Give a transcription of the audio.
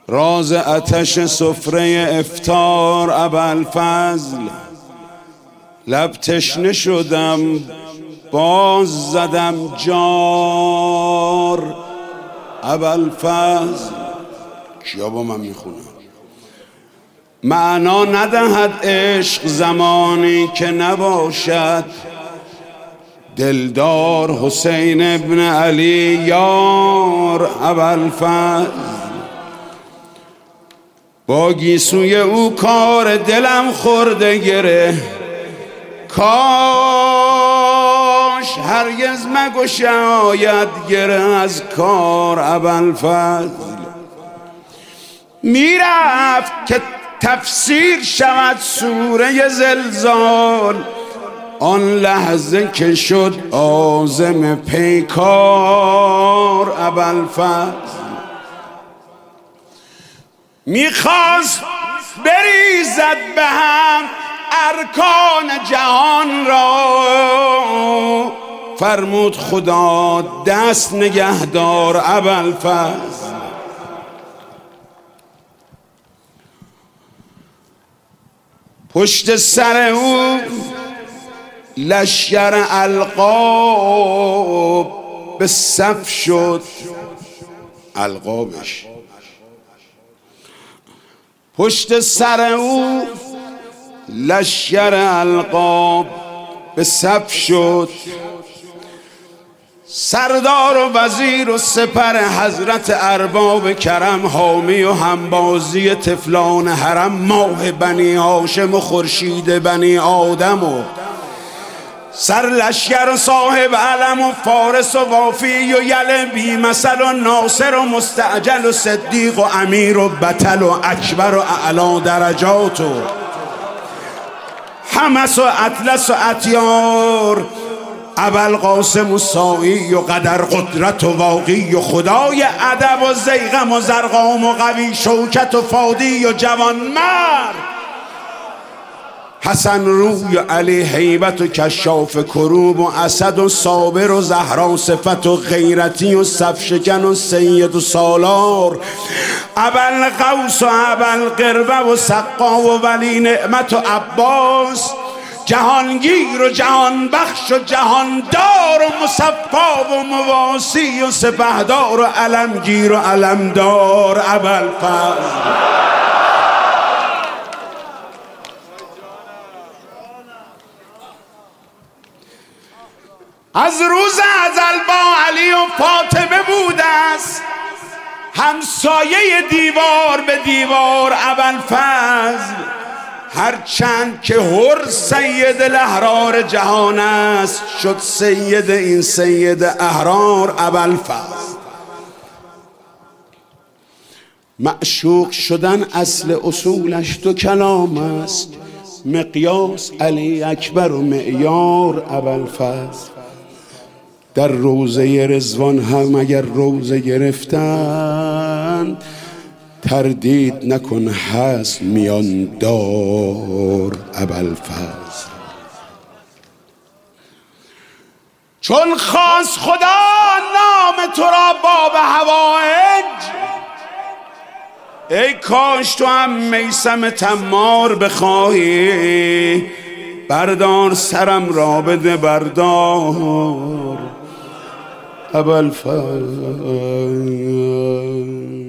راز آتش سفره افطار ابوالفضل. لب تشنه شدم باز زدم جار ابوالفضل. کیا با من میخونم؟ معنا ندهد عشق زمانی که نباشد دلدار حسین ابن علی یار ابوالفضل. با گیسوی او کار دلم خورده گره، کاش هرگز مگشاید گره از کار ابوالفضل. میرفت که تفسیر شود سوره زلزال، آن لحظه که شد عازم پیکار ابوالفضل. میخواست بریزد به هم ارکان جهان را، فرمود خدا دست نگهدار ابوالفضل. پشت سر او لشکر القاب به صف شد، القابش پشت سر او لشکر القاب به صف شد. سردار و وزیر و سپر حضرت ارباب کرم، حامی و همبازی طفلان حرم، ماه بنی هاشم و خورشید بنی آدم و سر لشکر و صاحب علم و فارس و وافی و یل بی مثل و ناصر و مستعجل و صدیق و امیر و بطل و اکبر و اعلا درجات و حمس و اطلس و اطیار، ابوالقاسم و سائی و قدر قدرت و واقی و خدای ادب و زیغم و زرقام و قوی شوکت و فادی و جوان مرد، حسن روی و علی هیبت و کشاف کروب و اسد و صابر و زهرا صفت و غیرتی و صف شکن و سید و سالار، ابوالقوس و ابوالقربه و سقا و ولی نعمت و عباس، جهانگیر و جهان بخش و جهاندار و مصفا و مواسی و سپهدار و علمگیر و علمدار ابوالفضل. از روز ازل با علی و فاطمه بوده است، همسایه دیوار به دیوار ابوالفضل. هرچند که هر سید الاحرار جهان است، شد سید این سید احرار ابوالفضل. معشوق شدن اصل اصولش دو کلام است، مقیاس علی اکبر و معیار ابوالفضل. در روضه رضوان هم اگر روضه گرفتند، تردید نکن هست میان دار ابوالفضل. چون خواست خدا نام تو را باب حوائج، ای کاش تو هم میثم تمار بخواهی، بردار سرم را بده بردار ابوالفضل.